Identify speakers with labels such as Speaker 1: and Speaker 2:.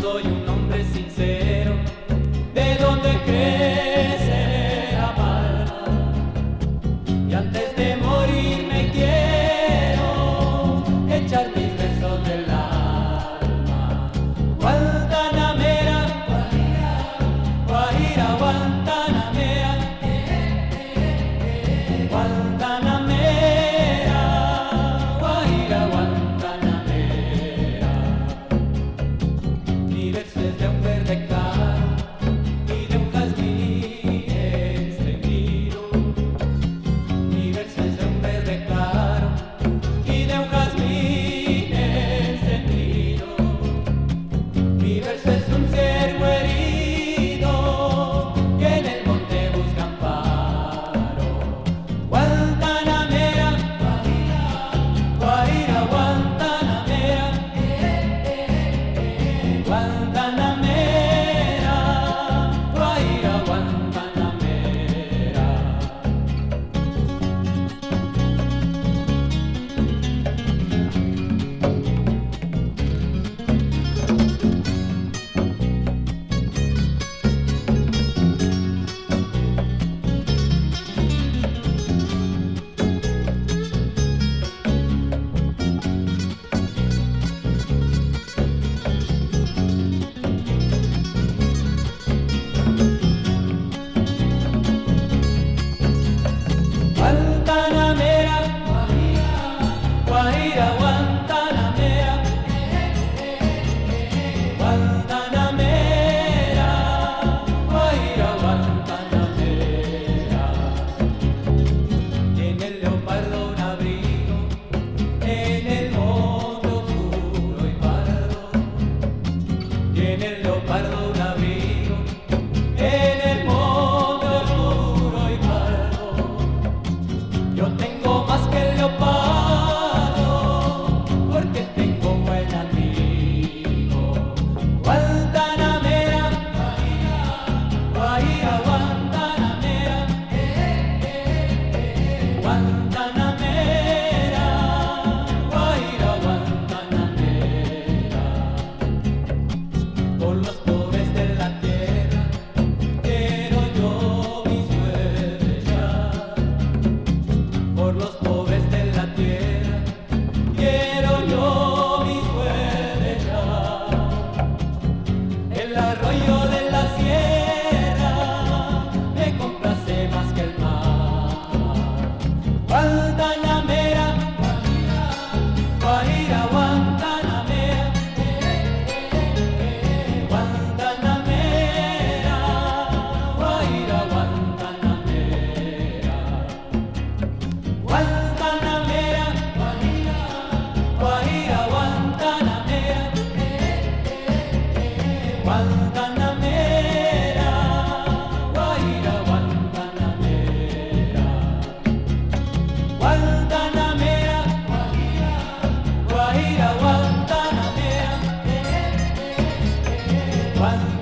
Speaker 1: soy un hombre sincero, de donde crece la palma, y antes de morir me quiero echar mis besos del alma. Guantanamera, Guajira, Guajira, Guantanamera, Guantanamera, Guajira, Guantanamera. Mi verso es de un verde claro y de un jazmín encendido. Mi verso es de un verde claro y de un jazmín encendido. Mi verso es un ciervo herido que en el monte busca amparo. Guantanamera, Guajira, Guantanamera, Guantanamera, Guajira, Guantanamera. Guantanamera, Guajira, Guantanamera, Guantanamera, Guajira, Guantanamera. Tiene el leopardo un abrigo en el monte oscuro y pardo. Tiene el leopardo un abrigo en el monte oscuro y pardo. Yo tengo más que el leopardo, porque tengo buen amigo. Guantanamera, Guajira, Guantanamera, Guantanamera, Guajira, Guantanamera. Por los pobres de la tierra quiero yo mi suerte echar. Por los pobres de la tierra quiero yo mi suerte echar. El arroyo de la sierra me complace más que el mar. Guantanamera, Guajira, Guantanamera, Guantanamera, Guajira, Guantanamera. Guantanamera, Guajira, Guantanamera, Guantanamera, Guajira, Guantanamera. Guantanamera, Guajira, Guantanamera, Guantanamera.